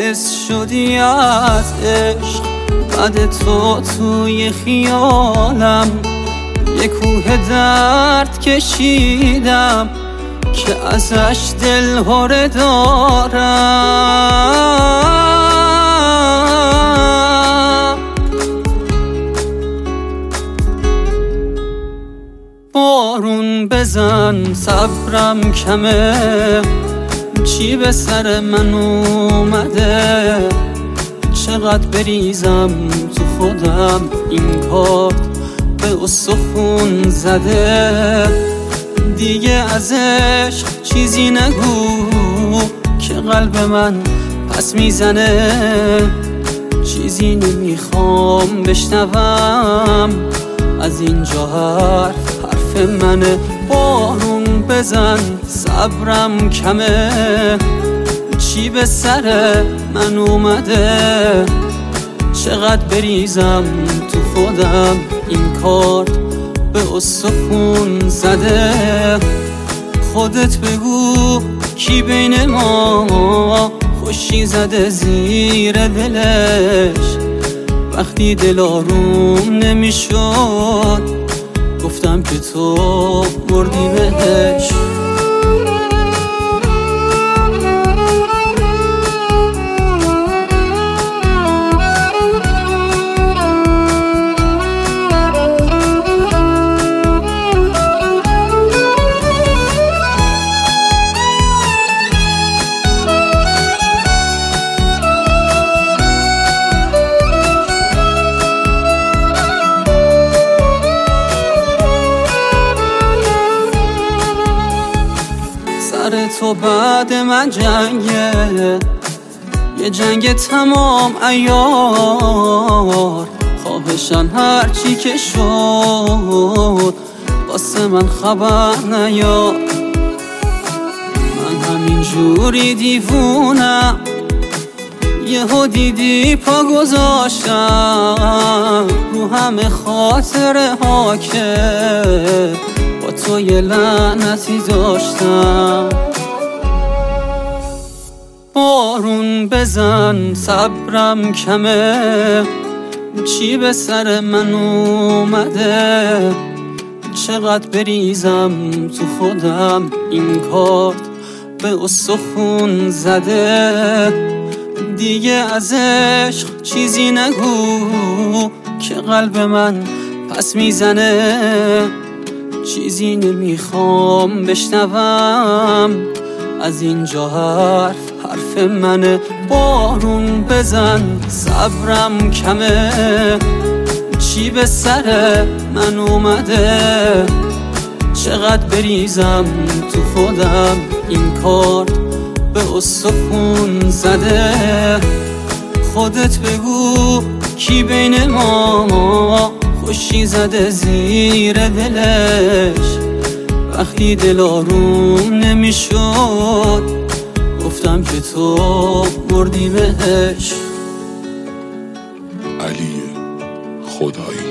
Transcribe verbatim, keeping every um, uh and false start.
باعث شدی از عشق بعد تو توی خیالم یه کوه درد کشیدم که ازش دل هره دارم. بارون بزن صبرم کمه، چی به سر من اومده، چقدر بریزم تو خودم این کارت به استخون زده. دیگه از عشق چیزی نگو که قلب من پس میزنه، چیزی نمیخوام بشنوم از اینجا حرف حرف منه. بارون بزن صبرم کمه، چی به سر من اومده، چقدر بریزم تو خودم این کارت به استخون زده. خودت بگو کی بین ما خوشی زده زیر دلش، وقتی دل آروم نمیشد گفتم که تو مردی بهش. سر تو بعد من جنگه، یه جنگ تمام عیار، خواهشان هرچی که شد واسه من خبر نیار. من همین جوری دیوونم، یهو دیدی پا گذاشتم رو همه خاطره ها که با تو یه لعنتی داشتم. بارون بزن صبرم کمه، چی به سر من اومده، چقدر بریزم تو خودم این کارت به استخون زده. دیگه از عشق چیزی نگو که قلب من پس میزنه، چیزی نمیخوام بشنوم از اینجا حرف حرف منه. بارون بزن صبرم کمه، چی به سر من اومده، چقدر بریزم تو خودم این کارت به استخون زده. خودت بگو کی بین ما خوشی زده زیر دلش، وقتی دل آروم نمیشد گفتم که تو مردی بهش. علی خدایی.